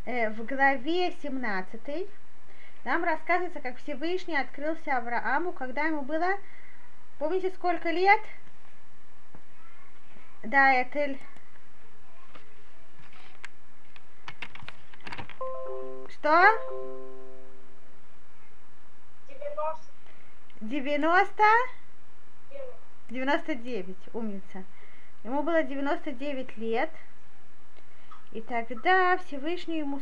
в главе 17 нам рассказывается, как Всевышний открылся Аврааму, когда ему было, помните, сколько лет? Да, это... Что? 90? 99, умница. Ему было 99 лет. И тогда Всевышний ему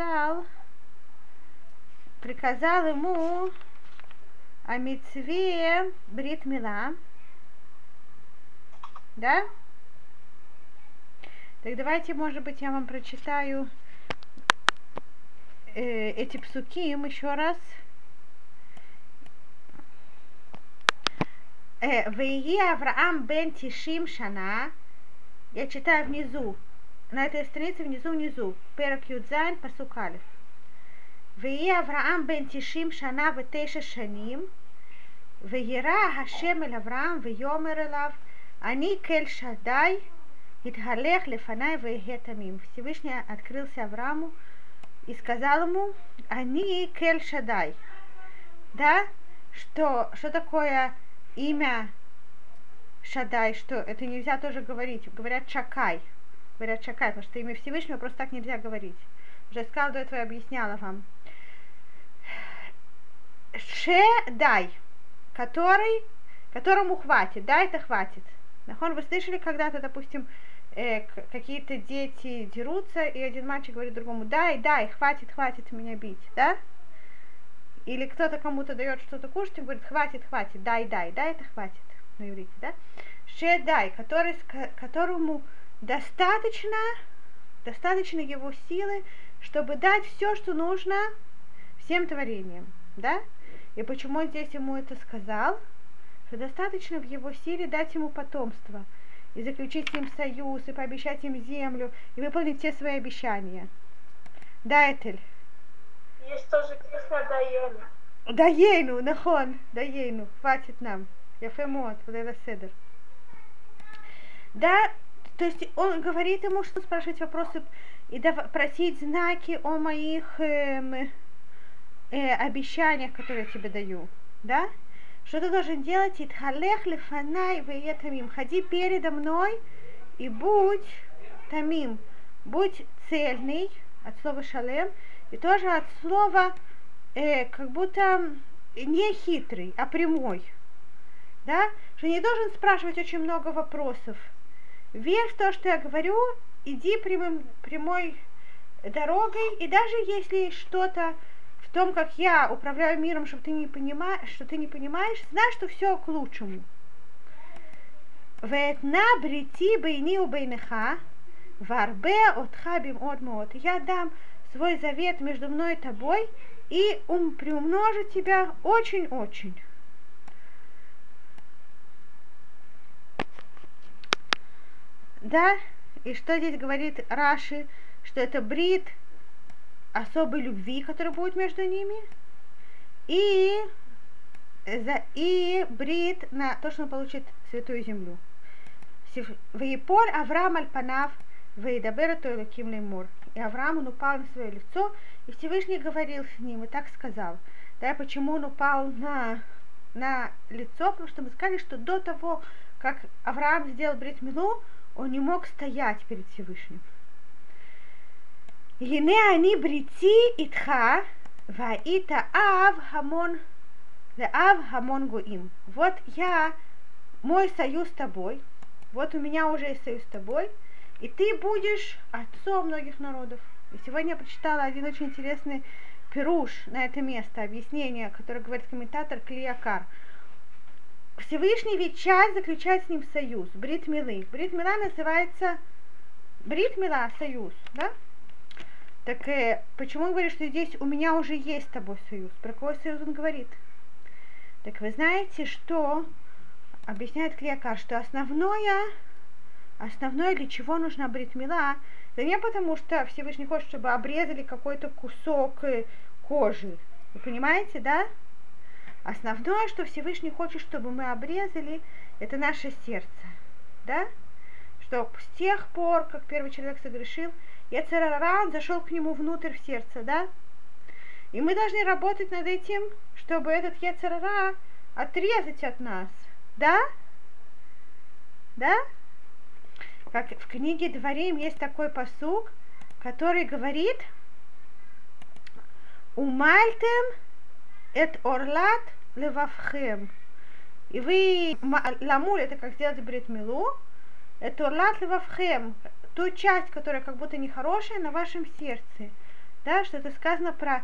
приказал ему о мицве брит мила. Да? Так давайте, может быть, я вам прочитаю эти псуким еще раз. Веги Авраам бен Тишим Шана. Я читаю внизу. На этой странице внизу. Перек Юдзайн пасук алеф. Веги Авраам бен Тишим Шана ветеша шаним. Веера Хашем эль Авраам веомер элав. Ани кель шадай. Итгалех лефанай веге тамим. Всевышний открылся Аврааму и сказал ему: Ани кель шадай. Да? Что такое имя Шадай, что это нельзя тоже говорить. Говорят Шакай, потому что имя Всевышнего просто так нельзя говорить. Уже сказала до этого, я объясняла вам. Шедай, которому хватит, да, это хватит. Вы слышали когда-то, допустим, какие-то дети дерутся, и один мальчик говорит другому: дай, хватит меня бить, да? Или кто-то кому-то дает что-то кушать и говорит: хватит, дай, это хватит на иврите, да? Шедай, которому достаточно его силы, чтобы дать все, что нужно всем творениям, да? И почему он здесь ему это сказал? Что достаточно в его силе дать ему потомство, и заключить с ним союз, и пообещать им землю, и выполнить все свои обещания. Да, Этель? Есть тоже песня Даейну. Даейну, хватит нам. Яфемот, вот это седер. Да, то есть он говорит ему, что спрашивать вопросы и просить знаки о моих обещаниях, которые я тебе даю. Да? Что ты должен делать? Итхалех лефанай вее тамим. Ходи передо мной и будь тамим. Будь цельный, от слова шалем, и тоже от слова как будто не хитрый, а прямой. Да? Что не должен спрашивать очень много вопросов. Верь в то, что я говорю, иди прямой дорогой, и даже если что-то в том, как я управляю миром, что ты не понимаешь, знай, что все к лучшему. Вэтна брити бейни у бейнеха, варбе отха бим от мот. Я дам свой завет между мной и тобой и приумножу тебя очень-очень. Да? И что здесь говорит Раши? Что это брит особой любви, которая будет между ними, и брит на то, что он получит святую землю. Веиполь Авраам аль-Панав вейдабер тойлаким леймур. И Авраам, он упал на свое лицо, и Всевышний говорил с ним, и так сказал. Да, почему он упал на лицо? Потому что мы сказали, что до того, как Авраам сделал брит милу, он не мог стоять перед Всевышним. Гине ани брити итха ваита ав хамон гоим. Вот мой союз с тобой, вот у меня уже есть союз с тобой, и ты будешь отцом многих народов. И сегодня я прочитала один очень интересный пируш на это место, объяснение, которое говорит комментатор Клиякар. Всевышний ведь часть заключает с ним союз, брит милы. Брит мила называется брит мила, союз, да? Так почему он говорит, что здесь у меня уже есть с тобой союз? Про какой союз он говорит? Так вы знаете, что объясняет Клиякар, что основное, для чего нужна брит мила, это не потому, что Всевышний хочет, чтобы обрезали какой-то кусок кожи. Вы понимаете, да? Основное, что Всевышний хочет, чтобы мы обрезали, это наше сердце. Да? Что с тех пор, как первый человек согрешил, Йецер ара, он зашел к нему внутрь в сердце, да? И мы должны работать над этим, чтобы этот йецер ара отрезать от нас, да? Да? Как в книге Дворим есть такой пасук, который говорит: «Умальтем эт орлат левавхем». И вы, ламуль, это как сделать брит милу, эт орлат левавхем, ту часть, которая как будто нехорошая, на вашем сердце. Да, что это сказано про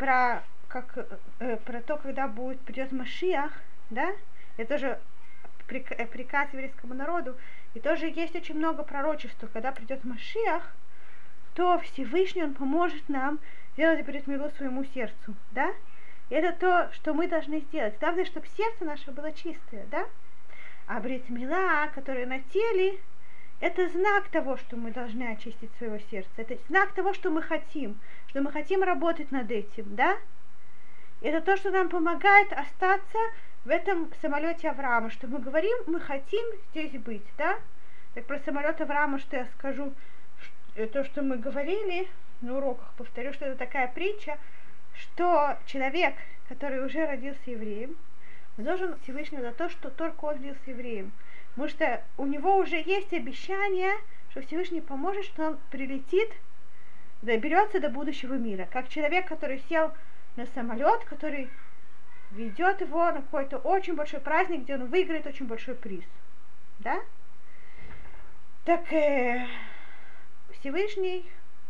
то, когда придет Машиах, да, это тоже приказ еврейскому народу, и тоже есть очень много пророчеств, что когда придет Машиах, то Всевышний, он поможет нам сделать брит милу своему сердцу, да? И это то, что мы должны сделать. Главное, чтобы сердце наше было чистое, да? А брит мила, которая на теле, это знак того, что мы должны очистить своего сердца. Это знак того, что мы хотим работать над этим, да? И это то, что нам помогает остаться в этом самолете Авраама, что мы говорим, мы хотим здесь быть, да? Так про самолет Авраама, что я скажу, то, что мы говорили на уроках, повторю, что это такая притча, что человек, который уже родился евреем, должен Всевышнему за то, что только он родился евреем. Потому что у него уже есть обещание, что Всевышний поможет, что он прилетит, доберется до будущего мира. Как человек, который сел на самолет, который ведет его на какой-то очень большой праздник, где он выиграет очень большой приз. Да? Так Всевышний,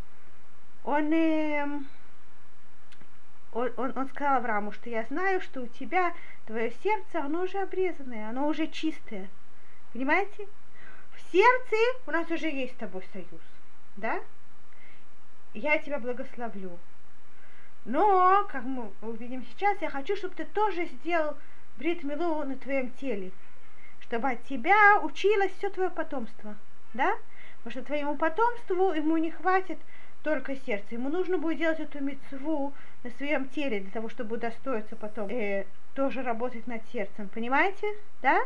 он сказал Аврааму, что я знаю, что у тебя, твое сердце, оно уже обрезанное, оно уже чистое. Понимаете? В сердце у нас уже есть с тобой союз. Да? Я тебя благословлю. Но, как мы увидим сейчас, я хочу, чтобы ты тоже сделал брит милу на твоем теле. Чтобы от тебя училось все твое потомство. Да? Потому что твоему потомству ему не хватит только сердца. Ему нужно будет делать эту мицву на своем теле, для того, чтобы удостоиться потом тоже работать над сердцем. Понимаете? Да?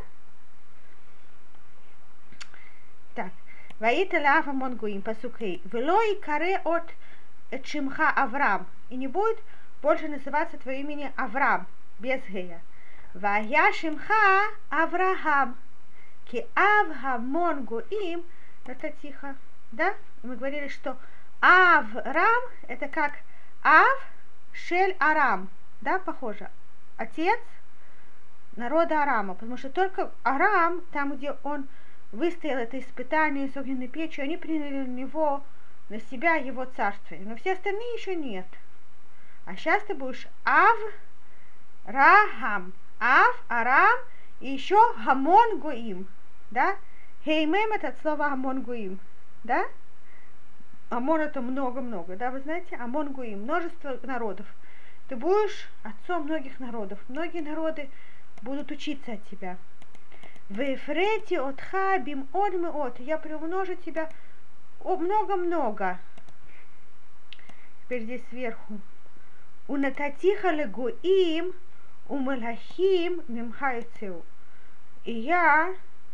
Так. Ваита лава монгуим пасукей. Велой каре от чимха Авраам. И не будет больше называться твое имени Авраам, без гея. Вая шимха Авраам. Ки авгамон гуим. Это тихо. Да? И мы говорили, что Авраам это как Ав Шель Арам. Да, похоже. Отец народа Арама. Потому что только Арам, там, где он выстоял это испытание с огненной печью, они приняли на себя его царствие. Но все остальные еще нет. А сейчас ты будешь Авраам. Ав, Арам и еще Гамон Гоим. Да? Хеймем это от слова Амон Гуим, да? Амон это много-много, да, вы знаете? Амон Гуим, множество народов. Ты будешь отцом многих народов. Многие народы будут учиться от тебя. Вефрети отха бим од меот. Я приумножу тебя много-много. Теперь здесь сверху. Унататиха легуим умелахим мимха яцеу. И я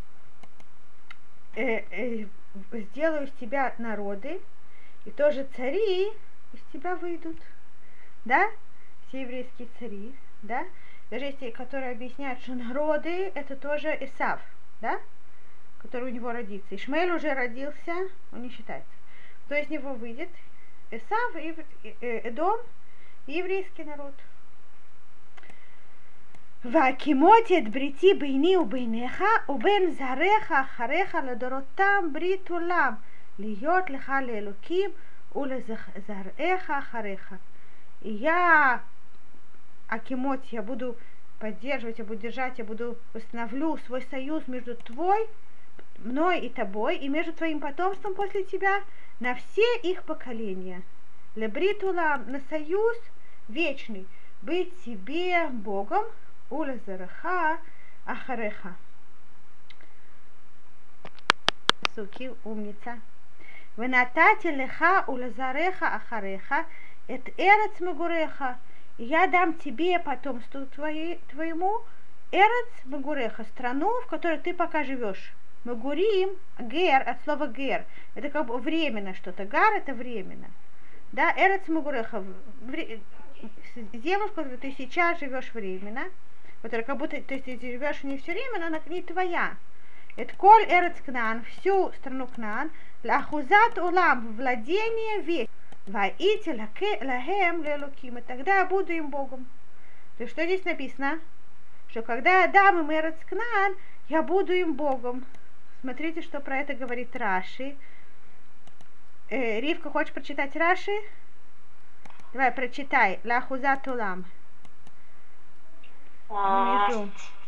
сделаю из тебя народы, и тоже цари из тебя выйдут. Да? Все еврейские цари, да? Даже есть те, которые объясняют, что народы это тоже Исав, да? Который у него родится. Ишмаэль уже родился, он не считается. То из него выйдет Исав, Эдом и еврейский народ. והקימותי את בריתי ביני וביניך ובין זרעך אחריך לדורותם ברית עולם להיות לך לאלוקים ולזרעך אחריך. И я акимот, я буду поддерживать, я буду держать, я буду установлю свой союз между мной и тобой, и между твоим потомством после тебя на все их поколения. Лебрит улам, на союз вечный, быть тебе Богом, улазараха ахареха. Суки, умница. Венатати леха улазареха ахареха, эт эрец мегуреха. Я дам тебе потомству твоему эрец мегуреха, страну, в которой ты пока живешь. Магурим, гер, от слова гер. Это как бы временно что-то. Гар это временно. Да, эрец магуреха. Земля, в которой ты сейчас живешь временно, которая как будто ты живешь не все время, но она не твоя. Это коль эрец Кнаан, всю страну Кнаан, лахузат улам, владение век. Ваити лахем лелуким. И тогда я буду им Богом. То есть что здесь написано? Что когда я дам им эрец Кнаан, я буду им Богом. Смотрите, что про это говорит Раши. Ривка, хочешь прочитать Раши? Давай, прочитай. Лахузат улам. Внизу.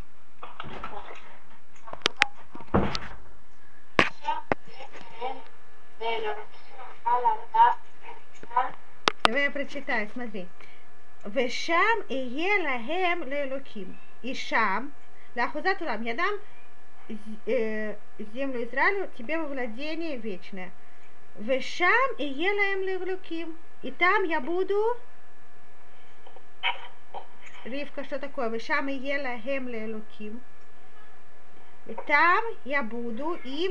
Давай я прочитаю, смотри. Вешам и елахем лелуким. И шам, лахузат улам. Я дам землю Израилю тебе во владение вечное. Вешам и елаем лелуким. И там я буду... Ривка, что такое? Вешам и елахем лелуким. И там я буду им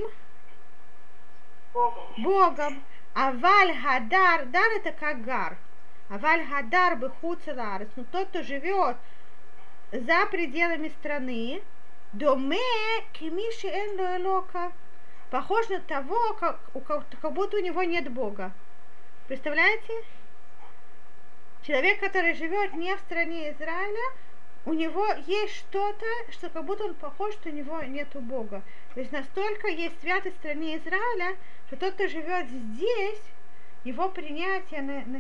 Богом. Аваль хадар, дар это как гар. Аваль хадар бехуцеларес. Но тот, кто живет за пределами страны, доме кемиши эн лоэлока. Похож на того, как будто у него нет Бога. Представляете? Человек, который живет не в стране Израиля, у него есть что-то, что как будто он похож, что у него нету Бога. То есть настолько есть святость в стране Израиля, что тот, кто живет здесь, его принятие на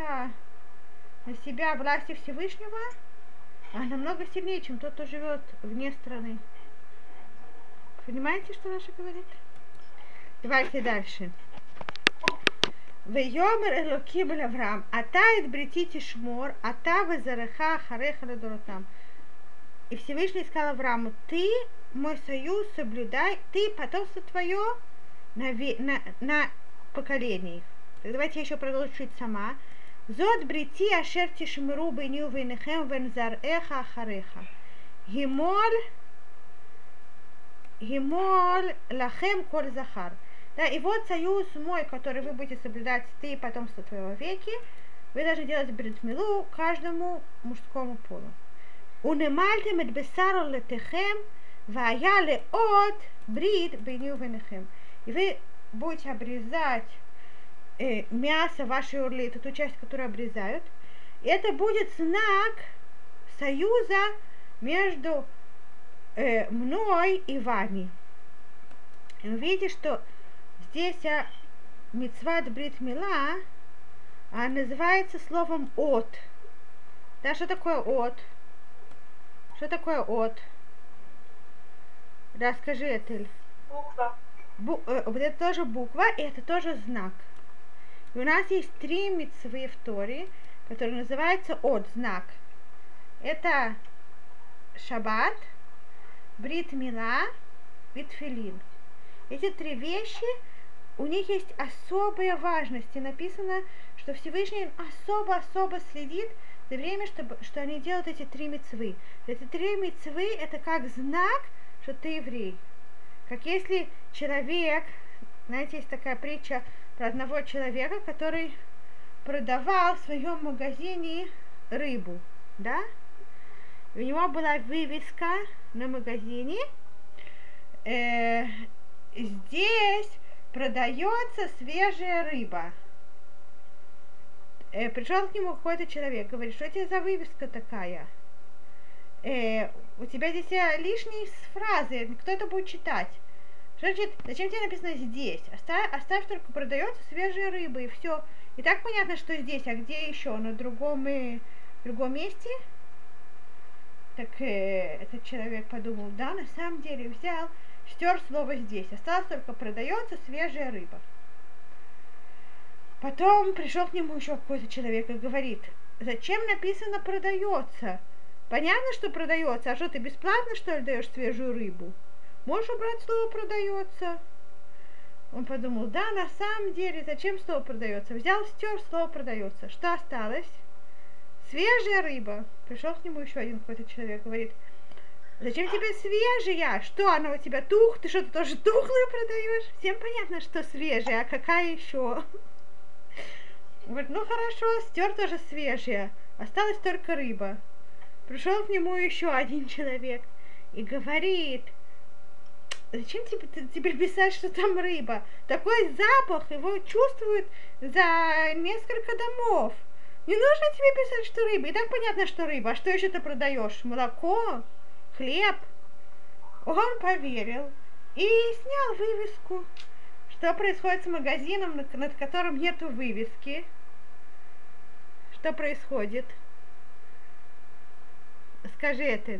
себя власти Всевышнего, намного сильнее, чем тот, кто живет вне страны. Понимаете, что Раша говорит? Давайте дальше. Вейомер Элоким эль Авраам, ата эт брити тишмор, ата везареха хареха ледоротам. И Всевышний сказал Аврааму: ты мой союз соблюдай, ты потомство твое на поколение. Давайте я еще продолжу чуть сама. Зод брити ашер тишмеру бейни увейнехем вензареха ахареха. Гимоль лахем коль захар. Да, и вот союз мой, который вы будете соблюдать, ты и потомство твоего веки, вы должны делать брит милу каждому мужскому полу. Унемальтем эт бесару летехем, вая леот брит бейни увейнехем. И вы будете обрезать мясо вашей урли, это ту часть, которую обрезают. И это будет знак союза между мной и вами. И вы видите, что здесь мицват брит мила называется словом от. Да, что такое от? Что такое от? Да, скажи, Этель. Буква. Вот это тоже буква, и это тоже знак. И у нас есть 3 мицвы в Торе, которые называются от, знак. Это шаббат, брит мила и тфилин. Эти 3 вещи, у них есть особая важность. И написано, что Всевышний особо следит за время, что они делают эти 3 мицвы. Эти 3 мицвы это как знак, что ты еврей. Как если человек, знаете, есть такая притча про одного человека, который продавал в своем магазине рыбу, да? У него была вывеска на магазине, здесь продается свежая рыба. Пришел к нему какой-то человек, говорит: что это за вывеска такая? У тебя здесь лишние фразы, кто это будет читать? Значит, зачем тебе написано здесь? Оставь только продается свежая рыба и все. И так понятно, что здесь, а где еще? На другом месте? Так этот человек подумал: да, на самом деле взял, стер слово здесь, осталось только продается свежая рыба. Потом пришел к нему еще какой-то человек и говорит: зачем написано продается? Понятно, что продается, а что ты бесплатно, что ли, даешь свежую рыбу? Можешь убрать слово продается? Он подумал: да, на самом деле, зачем слово продается? Взял, стер слово продается. Что осталось? Свежая рыба. Пришел к нему еще один какой-то человек, говорит: Зачем тебе свежая? Что она у тебя Ты что-то тоже тухлую продаешь? Всем понятно, что свежая, а какая еще? Говорит, ну хорошо, стер тоже свежая. Осталась только рыба. Пришел к нему еще один человек и говорит, зачем тебе писать, что там рыба? Такой запах, его чувствуют за несколько домов. Не нужно тебе писать, что рыба. И так понятно, что рыба. А что еще ты продаешь? Молоко? Хлеб? Он поверил и снял вывеску. Что происходит с магазином, над которым нету вывески? Что происходит? Скажи это.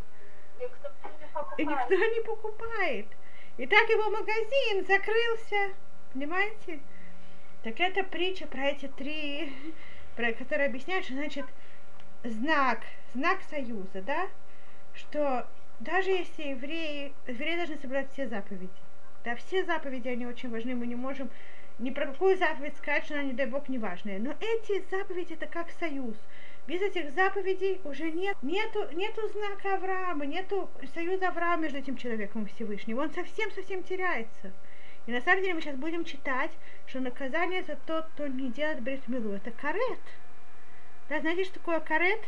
И никто не покупает. И так его магазин закрылся. Понимаете? Так это притча про эти три, про которые объясняют, что значит знак союза, да? Что даже если евреи должны соблюдать все заповеди. Да, все заповеди, они очень важны, мы не можем ни про какую заповедь сказать, что она, не дай Бог, не важная. Но эти заповеди это как союз. Без этих заповедей уже нету знака Авраама, нету союза Авраама между этим человеком и Всевышним. Он совсем теряется. И на самом деле мы сейчас будем читать, что наказание за тот, кто не делает брит милу, это карет. Да, знаете, что такое карет?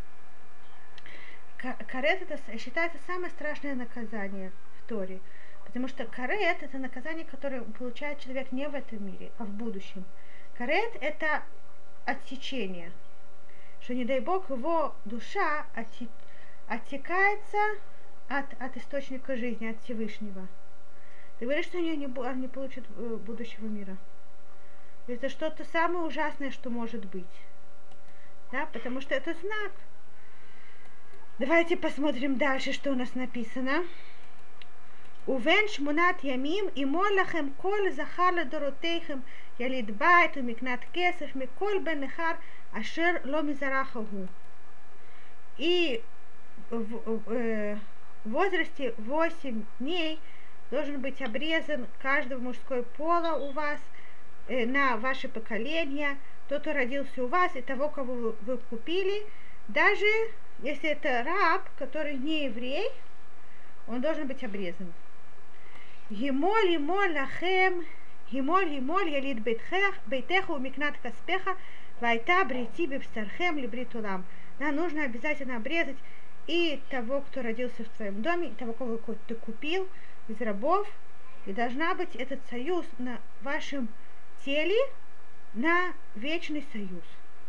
Карет это считается самое страшное наказание в Торе. Потому что карет это наказание, которое получает человек не в этом мире, а в будущем. Карет это отсечение. Что, не дай Бог, его душа оттекается от источника жизни, от Всевышнего. Ты говоришь, что они не получат будущего мира. Это что-то самое ужасное, что может быть. Да, потому что это знак. Давайте посмотрим дальше, что у нас написано. Увен шмунат ямим имон лахем кол захар ладоротейхем ялид байт умикнат кесef микол бен нехар ашер ло мизарахагу. И в возрасте 8 дней должен быть обрезан каждого мужского пола у вас на ваше поколение, тот, кто родился у вас, и того, кого вы купили, даже если это раб, который не еврей, он должен быть обрезан. Гимоль лахем, гимоль ялид бейтеху микнат каспеха, вайта брити бевстархем либрит улам. Да, нужно обязательно обрезать и того, кто родился в твоем доме, и того, кого ты купил из рабов, и должна быть этот союз на вашем теле, на вечный союз.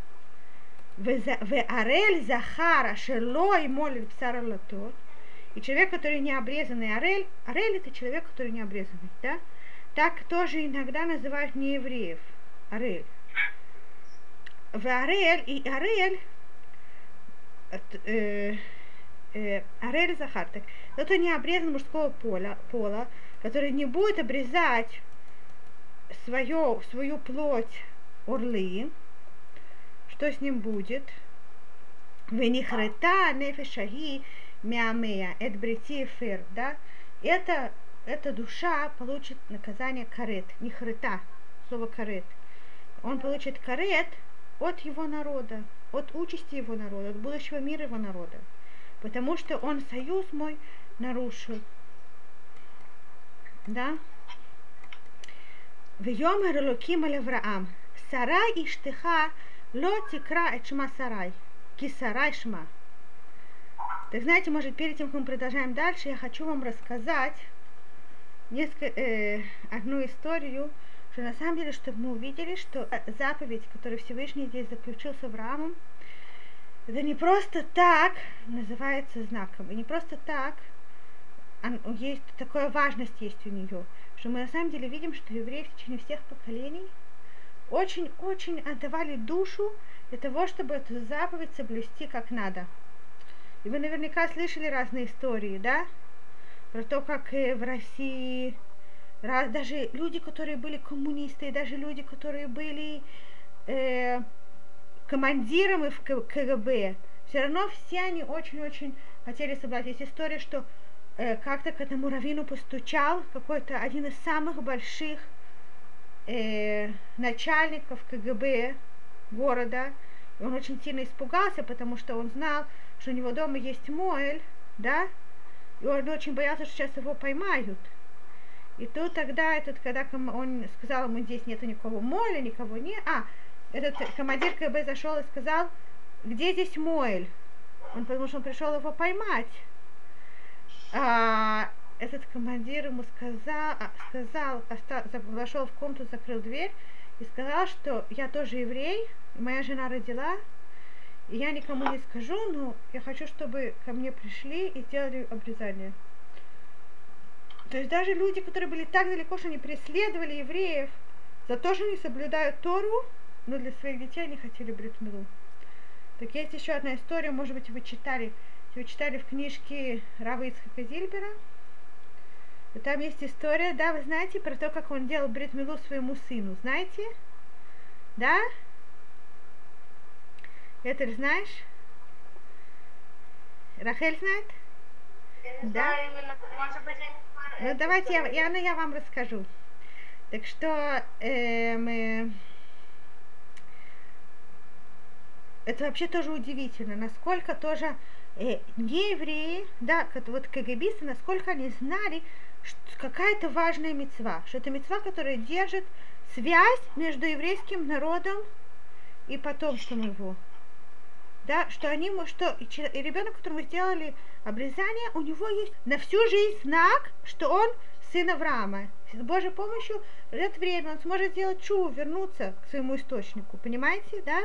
Веарель захара шелой молит псаралатот. И человек, который не обрезанный, арель это человек, который не обрезанный, да? Так тоже иногда называют неевреев. Арель. Веарель и арель арель захар. Так, тот, кто не обрезан мужского пола, который не будет обрезать свою плоть орлы, что с ним будет? Венихрета нефешаги мямея эт брити фер, да? Эта душа получит наказание карет, нихрета, слово карет. Он получит карет от его народа, от участи его народа, от будущего мира его народа, потому что он союз мой нарушил, да? Вьомер Элоким аль Авраам, Сарай иштеха ло тикра эт шма Сарай, ки Сарай шма. Так знаете, может, перед тем, как мы продолжаем дальше, я хочу вам рассказать одну историю, что на самом деле, чтобы мы увидели, что заповедь, которую Всевышний здесь заключил с Авраамом, это не просто так называется знаком, и не просто так есть такая важность есть у нее, что мы на самом деле видим, что евреи в течение всех поколений очень-очень отдавали душу для того, чтобы эту заповедь соблюсти как надо. И вы наверняка слышали разные истории, да? Про то, как в России даже люди, которые были коммунисты, даже люди, которые были командирами в КГБ, все равно все они очень-очень хотели соблюдать. Есть история, что как-то к этому раввину постучал какой-то один из самых больших начальников КГБ города. И он очень сильно испугался, потому что он знал, что у него дома есть Моэль, да, И он очень боялся, что сейчас его поймают. И тут тогда когда он сказал ему, здесь нету никого Моэля, никого нет. Этот командир КГБ зашел и сказал, где здесь Моэль? Он потому что он пришел его поймать. Этот командир ему вошел в комнату, закрыл дверь и сказал, что я тоже еврей, и моя жена родила, и я никому не скажу, но я хочу, чтобы ко мне пришли и сделали обрезание. То есть даже люди, которые были так далеко, что они преследовали евреев за то, что они соблюдают Тору, но для своих детей они хотели брит милу. Так есть еще одна история, может быть, вы читали в книжке Рава Ицхака Зильбера. И там есть история, да, вы знаете, про то, как он делал брит милу своему сыну, знаете? Да? Этель, знаешь? Рахель знает? Я не Да? знаю именно, может быть, я не знаю. Ну, давайте я вам расскажу. Так что это вообще тоже удивительно, насколько тоже неевреи, да, вот КГБисты, насколько они знали, что какая-то важная мицва, что это мицва, которая держит связь между еврейским народом и потомством его. Да, что и ребенок, которому сделали обрезание, у него есть на всю жизнь знак, что он сын Авраама. С Божьей помощью в это время он сможет сделать чуву, вернуться к своему источнику. Понимаете, да?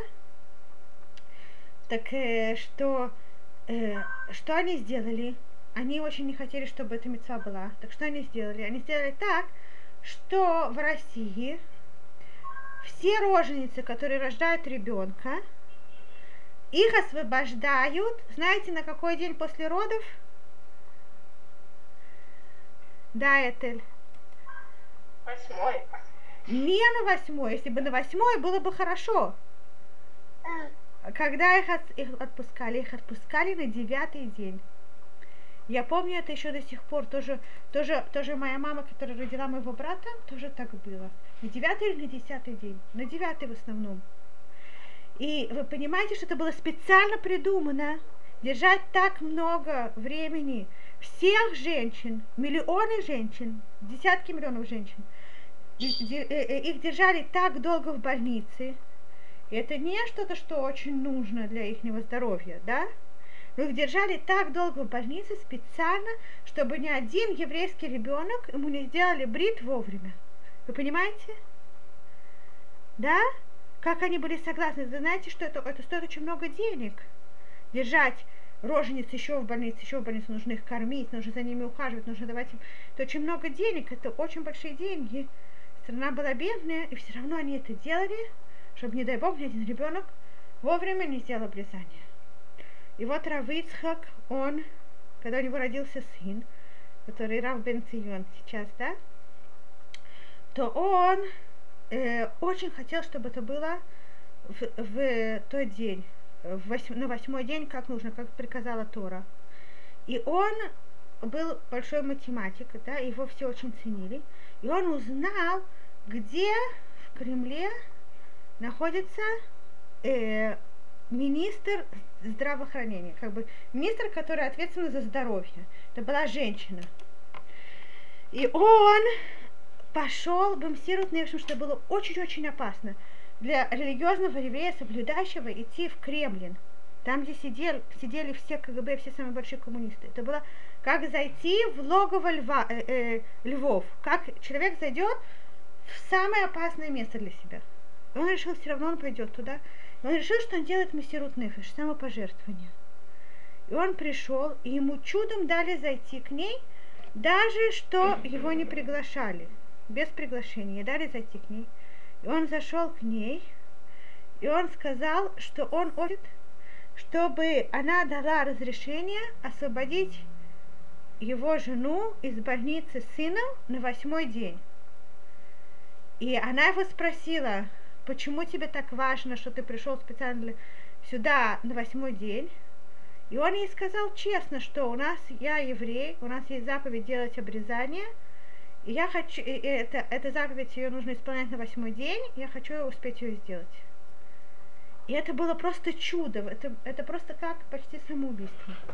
Так что они сделали? Они очень не хотели, чтобы эта мицва была. Так что они сделали? Они сделали так, что в России все роженицы, которые рождают ребенка, их освобождают, знаете, на какой день после родов? Да, Этель. 8. Не на 8. Если бы на 8, было бы хорошо. Когда их отпускали на 9-й день. Я помню это еще до сих пор. Тоже моя мама, которая родила моего брата, тоже так было. На 9-й или на 10-й день? На 9-й в основном. И вы понимаете, что это было специально придумано, держать так много времени всех женщин, миллионы женщин, десятки миллионов женщин, их держали так долго в больнице. И это не что-то, что очень нужно для их здоровья, да? Но их держали так долго в больнице специально, чтобы ни один еврейский ребенок ему не сделали брит вовремя. Вы понимаете? Да? Как они были согласны? Вы знаете, что это стоит очень много денег. Держать рожениц еще в больнице, нужно их кормить, нужно за ними ухаживать, нужно давать им. Это очень много денег, это очень большие деньги. Страна была бедная, и все равно они это делали, чтобы, не дай бог, ни один ребенок вовремя не сделал обрезание. И вот Рав Ицхак, когда у него родился сын, который Рав Бен Цион сейчас, да, то он очень хотел, чтобы это было в тот день, на 8-й день, как нужно, как приказала Тора. И он был большой математик, да, его все очень ценили. И он узнал, где в Кремле находится министр здравоохранения, министр, который ответственен за здоровье. Это была женщина. И он пошел бомсировать, в общем, что было очень-очень опасно для религиозного еврея, соблюдающего, идти в Кремль. Там, где сидели все КГБ, все самые большие коммунисты. Это было как зайти в логово львов. Как человек зайдет в самое опасное место для себя. И он решил, все равно он пойдет туда. И он решил, что он делает мессирут нефеш, самопожертвование. И он пришел, и ему чудом дали зайти к ней, даже что его не приглашали. Без приглашения. Дали зайти к ней. И он зашел к ней, и он сказал, что он хочет, чтобы она дала разрешение освободить его жену из больницы с сыном на 8-й день. И она его спросила, почему тебе так важно, что ты пришел специально сюда на 8-й день? И он ей сказал честно, что я еврей, у нас есть заповедь делать обрезание, и я хочу, эта заповедь, ее нужно исполнять на 8-й день, и я хочу успеть ее сделать. И это было просто чудо, это просто как почти самоубийство.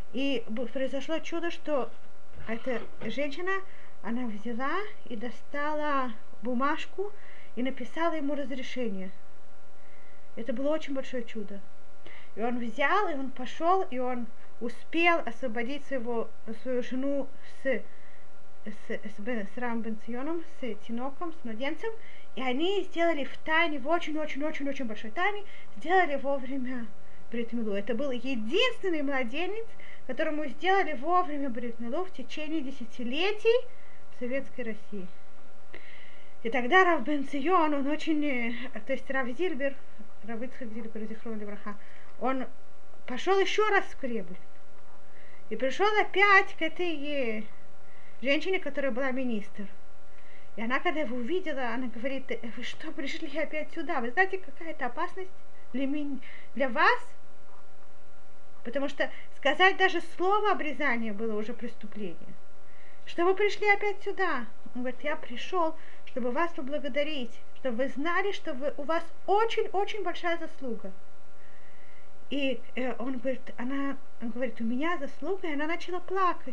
И произошло чудо, что эта женщина, она взяла и достала бумажку и написала ему разрешение. Это было очень большое чудо. И он взял, и он пошел, и он успел освободить свою жену с Равом бен Ционом, с Тиноком, с младенцем, и они сделали в тайне, в очень-очень-очень-очень большой тайне, сделали вовремя брит милу. Это был единственный младенец, которому сделали вовремя брит милу в течение десятилетий в Советской России. И тогда Рав бен Цион, он очень, то есть Рав Зильбер, Рав Ицхак Зильбер, зихрон левраха, он пошел еще раз в Кремль. И пришел опять к этой женщине, которая была министр. И она, когда его увидела, она говорит: вы что, пришли опять сюда? Вы знаете, какая это опасность для вас? Потому что сказать даже слово обрезания было уже преступление. Что вы пришли опять сюда? Он говорит: я пришел, чтобы вас поблагодарить, чтобы вы знали, что у вас очень-очень большая заслуга. И он говорит, у меня заслуга, и она начала плакать.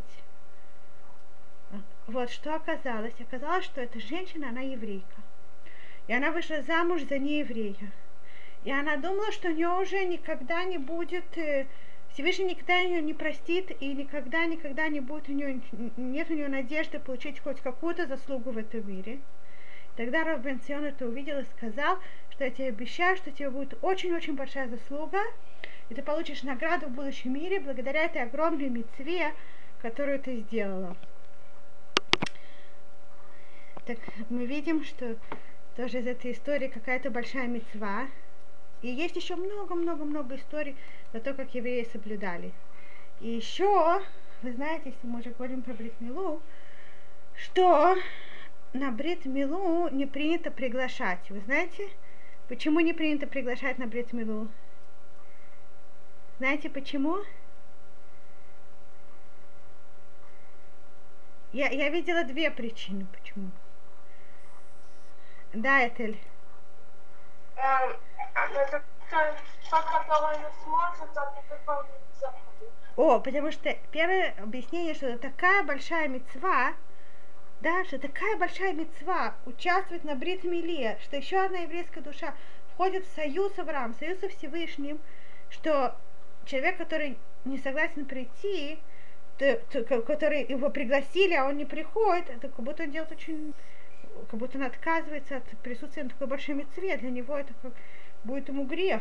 Вот что оказалось. Оказалось, что эта женщина, она еврейка. И она вышла замуж за нееврея. И она думала, что у нее уже никогда не будет, Всевышний никогда ее не простит, и никогда не будет нет у нее надежды получить хоть какую-то заслугу в этом мире. Тогда Рав бен Цион это увидел и сказал, что я тебе обещаю, что у тебя будет очень-очень большая заслуга, и ты получишь награду в будущем мире благодаря этой огромной мицве, которую ты сделала. Так мы видим, что тоже из этой истории какая-то большая мицва. И есть еще много-много-много историй про то, как евреи соблюдали. И еще, вы знаете, если мы уже говорим про брит милу, что на брит милу не принято приглашать. Вы знаете, почему не принято приглашать на брит милу? Знаете почему? Я видела две причины, почему. Да, Этель. Это тот, который не сможет, а никакой не заходит. Потому что первое объяснение, что это такая большая мицва, да, что такая большая мицва участвовать на брит миле, что еще одна еврейская душа входит в союз с Авраамом, союз со Всевышним, что человек, который не согласен прийти, который его пригласили, а он не приходит, это как будто он делает как будто он отказывается от присутствия на такой большой мицве, для него это будет ему грех.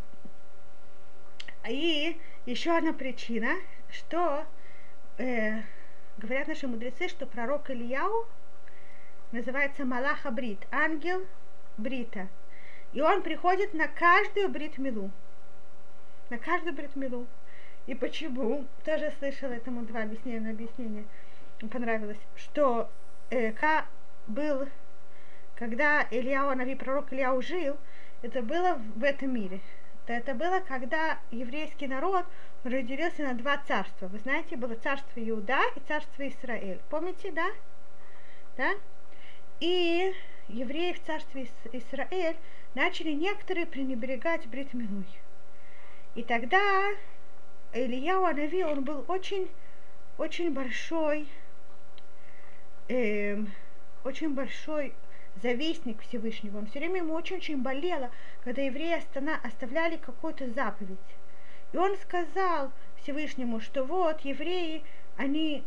И еще одна причина, что говорят наши мудрецы, что пророк Ильяу называется Малах Абрит, ангел Брита. И он приходит на каждую брит милу. На каждую брит милу. И почему? Тоже слышала этому два объяснения. Мне понравилось, что когда Ильяу, Нави, пророк Ильяу жил, это было в этом мире. Это было, когда еврейский народ разделился на два царства. Вы знаете, было царство Иуда и царство Израиль. Помните, да? Да? И евреи в царстве Израиль начали некоторые пренебрегать брит милой. И тогда Ильяу Нави, он был очень большой завистник Всевышнего. Он все время ему очень болело, когда евреи оставляли какую-то заповедь. И он сказал Всевышнему, что вот евреи, они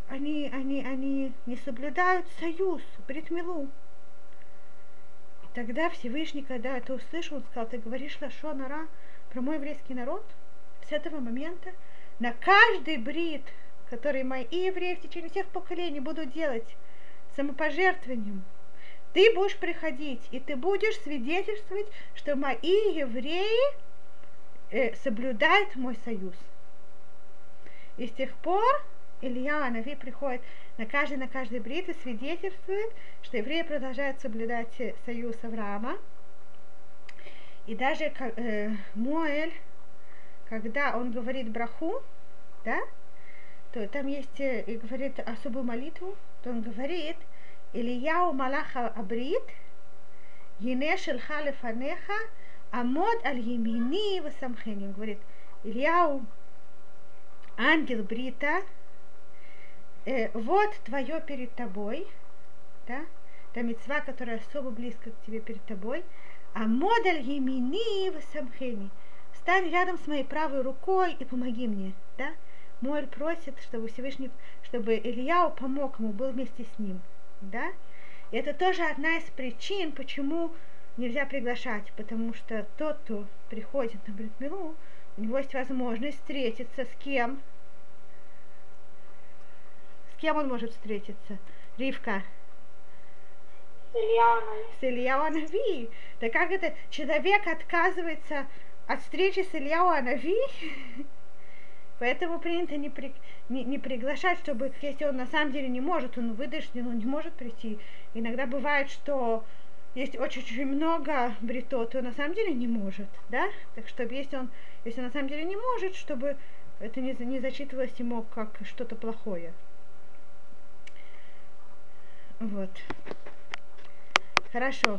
не соблюдают союз, брит милу. И тогда Всевышний, когда это услышал, он сказал: ты говоришь лашон ара про мой еврейский народ? С этого момента на каждый брит, который мои евреи в течение всех поколений будут делать самопожертвованием, ты будешь приходить, и ты будешь свидетельствовать, что мои евреи соблюдают мой союз. И с тех пор Илья Нави приходит на каждый брит и свидетельствует, что евреи продолжают соблюдать союз Авраама. И даже Моэль, когда он говорит браху, да, то там есть, и говорит особую молитву, то он говорит: Ильяу Малаха Абрит, Ене Шелха Лефанеха, Амод Аль Емини Васамхени. Он говорит: Ильяу, ангел Брита, вот твое перед тобой, да, та мицва, которая особо близко к тебе перед тобой, а модаль емини васамхени, стань рядом с моей правой рукой и помоги мне, да. Моэль просит, чтобы Всевышний, чтобы Ильяу помог ему, был вместе с ним, да. И это тоже одна из причин, почему нельзя приглашать, потому что тот, кто приходит на брит милу, у него есть возможность встретиться с кем? С кем он может встретиться? Ривка. С Ильяу Анави. Да как это? Человек отказывается от встречи с Ильяу Анави? Поэтому принято не приглашать, чтобы, если он на самом деле не может, он выдашнен, он не может прийти. Иногда бывает, что есть очень много бритот, то на самом деле не может, да? Так что если на самом деле не может, чтобы это не зачитывалось ему как что-то плохое. Вот. Хорошо.